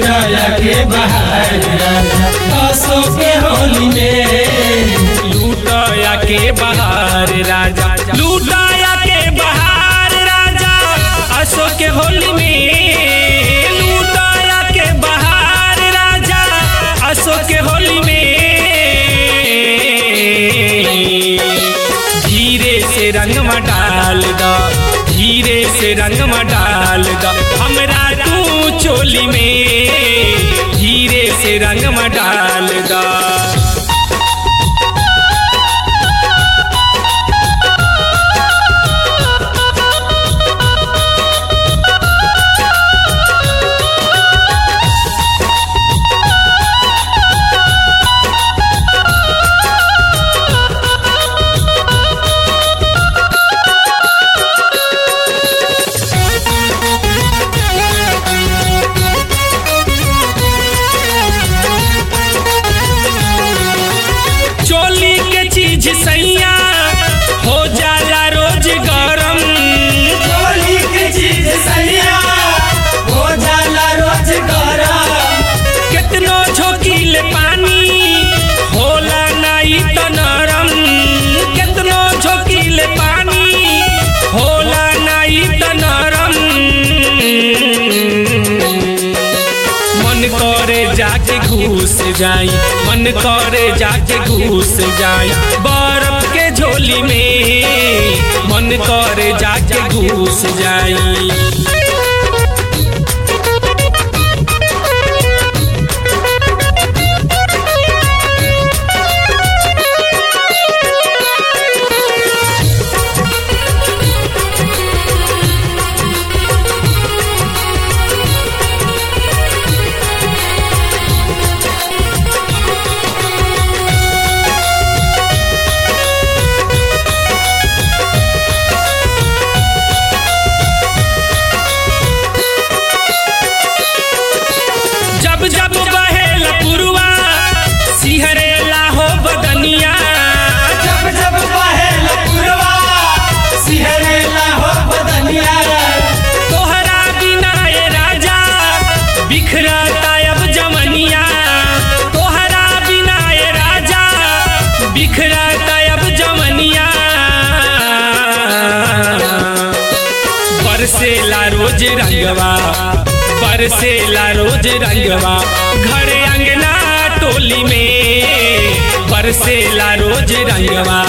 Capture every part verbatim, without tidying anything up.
लूटाया के बहार राजा असो के होली में। लूटाया के बहार राजा लूटाया के बहार राजा असो के होली में। लूटाया के बहार राजा असो के होली में। धीरे से रंग में डाल दा धीरे से रंग में डाल दा हमरा तू चोली में। धीरे से रंग में डाल दा। चोली के चीज सैया हो जाला रोज गरम। चोली के चीज सैया हो जाला रोज गरम। कितनो झोंकीले पानी होला नाई त नरम। कितनो झोंकीले पानी होला नाई त नरम। मन करे जाके घुस जाई मन करे जाके घुस जाई बर्फ के झोली में। मन करे जाके घुस जाई। जब जब बहेला पुरवा सिहरेला हो बदनिया। जब जब बहेला पुरवा सिहरेला हो बदनिया। तोहरा बिना ये राजा बिखरता अब जमनिया। तोहरा बिना ये राजा बिखरता अब जमनिया। बरसेला रोज रंगवा बरसेला रोज रंगवा घर अंगना टोली में। बरसेला रोज रंगवा।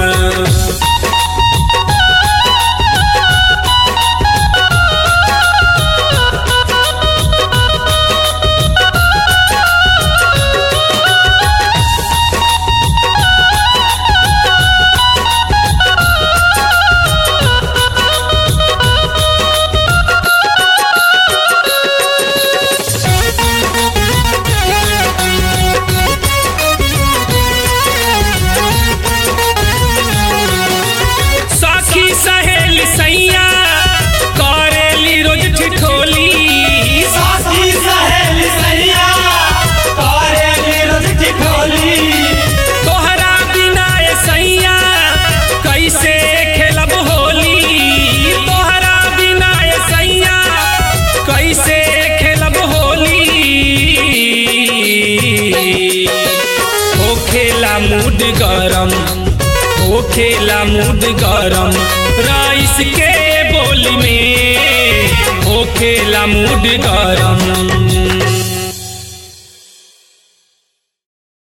सहेली सैया करेली रोज ठिठोली। साथी सहेली सैया करेली रोज ठिठोली। तोहरा बिना ये सैया कैसे खेलब होली। तोहरा बिना ये सैया कैसे खेलब होली। हो खेला मूड गरम हो खेला मूड गरम राइस के बोली में। हो खेला मूड गरम।